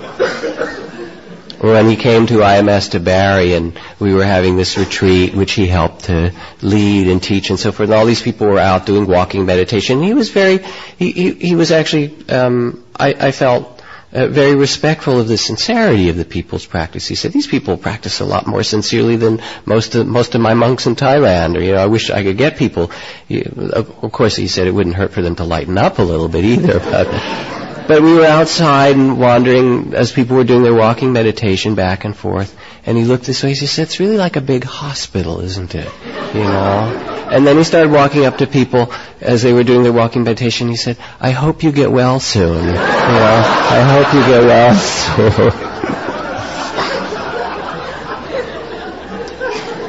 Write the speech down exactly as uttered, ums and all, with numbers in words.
when he came to I M S to Barrie, and we were having this retreat, which he helped to lead and teach and so forth, and all these people were out doing walking meditation. He was very, he, he, he was actually, um, I, I felt, Uh, very respectful of the sincerity of the people's practice. He said, these people practice a lot more sincerely than most of, most of my monks in Thailand, or, you know, I wish I could get people. He, of, of course, he said it wouldn't hurt for them to lighten up a little bit either. But, but we were outside and wandering as people were doing their walking meditation back and forth, and he looked this way. He said, it's really like a big hospital, isn't it? You know? And then he started walking up to people as they were doing their walking meditation. He said, I hope you get well soon. You know, I hope you get well soon.